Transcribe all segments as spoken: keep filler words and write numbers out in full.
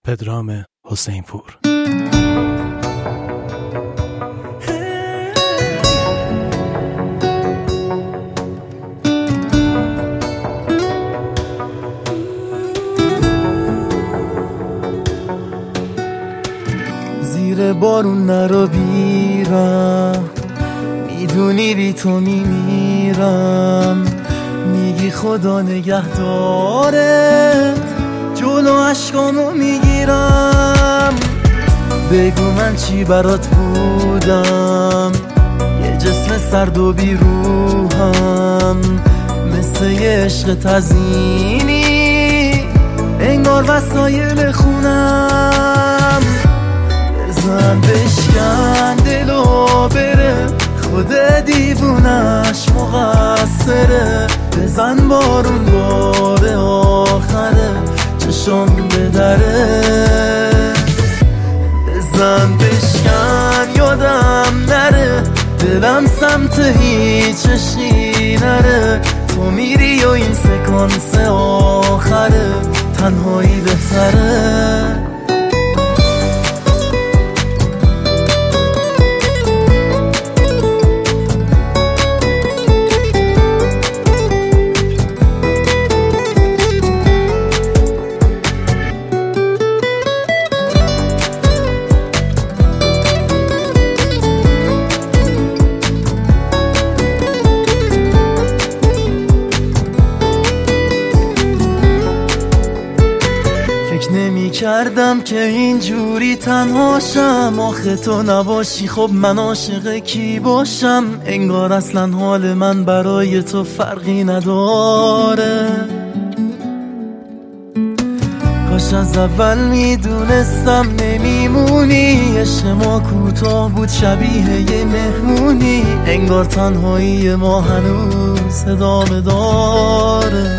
پدرام حسینپور. زیر بارون نرو بیرم، میدونی بی تو میمیرم. میگی خدا نگهدارت، جلو عشقامو میگیرم. بگو من چی برات بودم، یه جسم سرد و بی روحم. مثل یه عشق تزیینی، انگار وسایل خونم. بزن بشکن دلو بره، خود دیوونش مقصره. بزن بارون بار آخره، چشم بدره. بزن بشکن یادم نره، دلم سمت هیچ عشقی نره. تو میری و این سکانس آخره، تنهایی بهتره. نمی کردم که اینجوری تنهاشم. آخه تو نباشی خب من عاشق کی باشم؟ انگار اصلا حال من برای تو فرقی نداره. کاش از اول میدونستم نمیمونی. عشق ما کوتاه بود شبیه یه مهمونی، انگار تنهایی ما هنوز ادامه داره.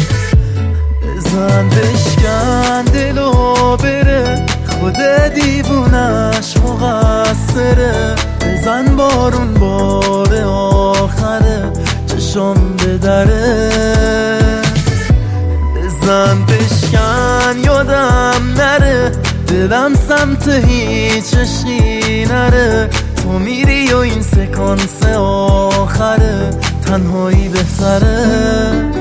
بزن بشکن دلو بره، خود دیوونش مقصره. بزن بارون بار آخره، چشم بدره. بزن بشکن یادم نره، دلم سمت هیچ عشقی نره. تو میری و این سکانس آخره، تنهایی بهتره.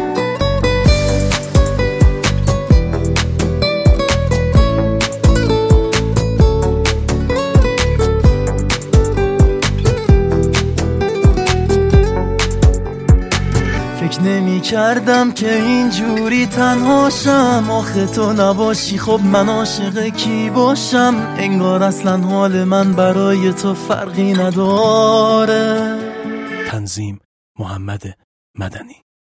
فکر نمی کردم که اینجوری تنهاشم. آخه تو نباشی خب من عاشق کی باشم؟ انگار اصلا حال من برای تو فرقی نداره. تنظیم محمد مدنی.